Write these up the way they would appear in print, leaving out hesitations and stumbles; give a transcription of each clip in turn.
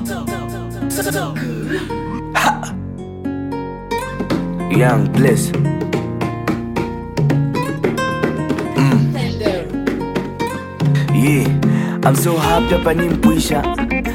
Young Bliss. Yeah, I'm so hyped up animpwisha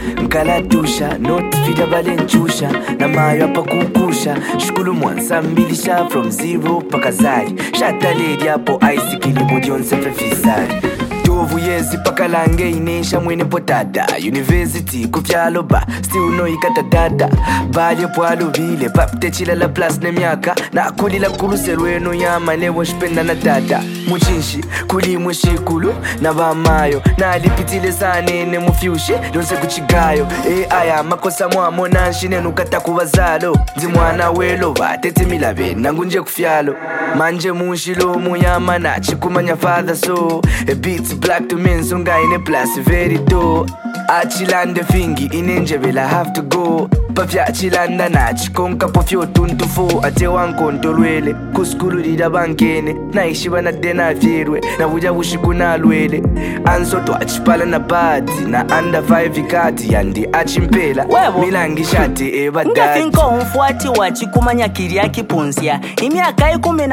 nkalatusha not fida balenchusha na mayo hapa kukusha shukulu mwansa mbilisha from zero paka zari shata lady hapo ice kilimo jonse fefisari tovu yezi paka lange inesha mwene potata university kufyalo ba still no ikatadada bali pwalo vile papte chila la plus ne miaka na kulila kuruserweno yama lewo shpenda na dada muchinshi kulimwe shikulu na bamayo na alipitile sanene mufyushe donse kuchigayo aya makosa mwamo nanshine nukata kubazalo nzi mwana welo batete milabe nangu nje kufyalo manje munshilo muyama na chikumanya father so a beats black to men songa ine plus very do achilande fingi inenjebela have to go pafya achilanda na chikonka pofyo tuntufo ate wankontolwele kuskulu lida bankene na ishiba na dena vyerwe na vuja bushikuna lwele ansoto achipala na bati na under 5 ikati yandi achimpela milangi shati eba dati ngafinko umfuati wachikumanya kiria kipunsia imyaka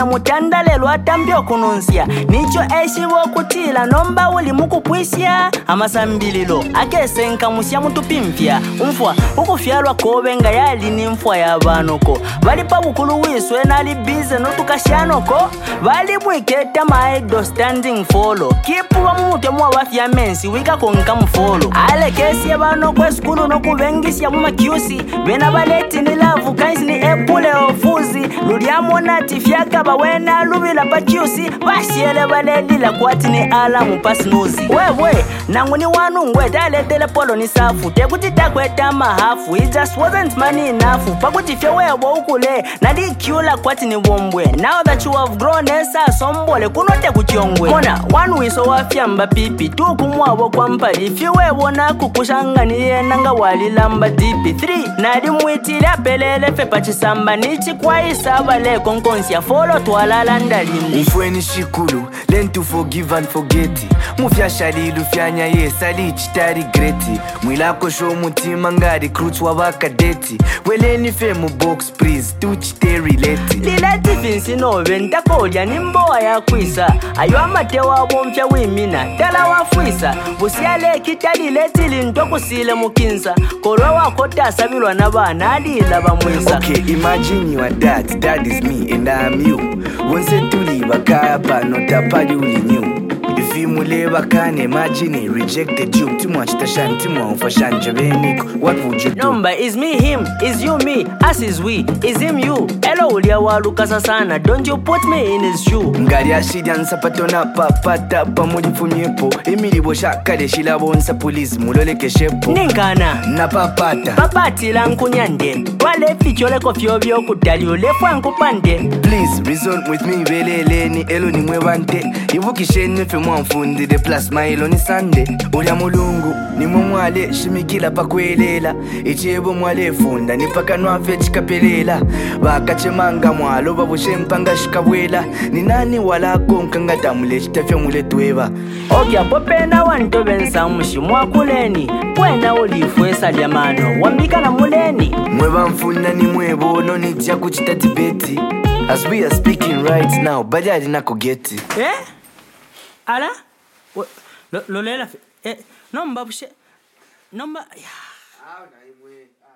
10 lelo atambyo kununsia nicho eshibo kutila nomba uli mukupwisya amasambililo akesenka musya mutupimpya umfwa ukufyalwa kobenga yali ni mfwa yabanoko bali pabukulu wiswe nali bize notukashanoko bali mwiketa maedo standing follow kipuwa mumutemu wafya mensi wika konka mfollow ale kesi yabano kwa skulu nokuvengisya mumakyusi bena baleti ni lavu kaisi ni epule ofuzi luliamona tifyaka bawena lubila pakyusi basyele balelila kwati ni alamu pasnuzi wewe nangu ni wanu ngwe taletele polo ni safu tekutita kweta mahafu it just wasn't money enough pakutifya wewe ukule nadikyula kwati ni wombwe now that you have grown esa sombole kunote kuchongwe kona wanu wiso wafya mba pipi tukumwabo kwa mpali fiwewo na kukushanga niye nanga walilamba dipi 3 nadi mwitili apelele fepa chisamba nichi kwa isaba le konkonsia folo tuwalala ndalindi ufweni shikulu learn to forgive and forget mufya shalilu fyanya yesali chitari greti mwilako show mutima ngari kruts wabakadeti weleni femu box please tuchite relate lilati vinsi nove ntakolya nimboa ya kwisa ayo amate wabo mpya wimina tala wafwisa busyale kitali letili ntokusile mukinsa korwa wako tasabilwa na bana alila bamwisa okay imagine you are that is me and I'm you once tuliba kapa notapali uli new if you muleba can imagine rejected you too much tashanti mwa ufashanje beniko what would you do number is me him is you me us is we is him you elo ulia walukasa sana don't you put me in his shoe ngari ashidan sapatona papata pamulifunyepo emilibo shakale shilabonsa police muloleke shepo ninkana na papati la nkunyande wale fichole kofyo byo kudali ulefwa nkupande please reason with me beleleni elo ni mwebante ibukishene fe mwanfundi de plasma elo ni sande ulya mulungu ni mwale shimikila pakwelela ichebo mwale funda ni pakanwa fe chikapelela bakachemanga mwalo babushempanga shikabwela ni nani wala konkanga tamule chitafya mule tweba okya popena wanto bensa mushimwa kuleni kwena ulifwesa lyamano wambika na muleni mweba mfuna ni mwebo no nijya kuchita debate as we are speaking right now bajali nako geti ala lo lela nomba bushe nomba ya